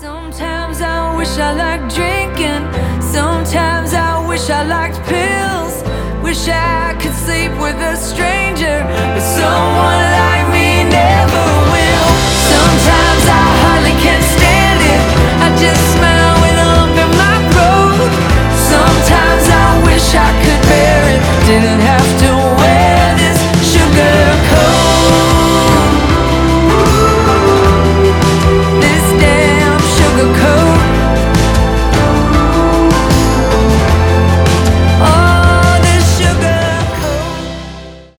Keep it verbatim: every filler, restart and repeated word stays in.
Sometimes I wish I liked drinking. Sometimes I wish I liked pills. Wish I could sleep with a stranger, but someone like me never will. Sometimes I hardly can stand it. I just smile when I'm in my throat. Sometimes I wish I could bear it. Didn't have to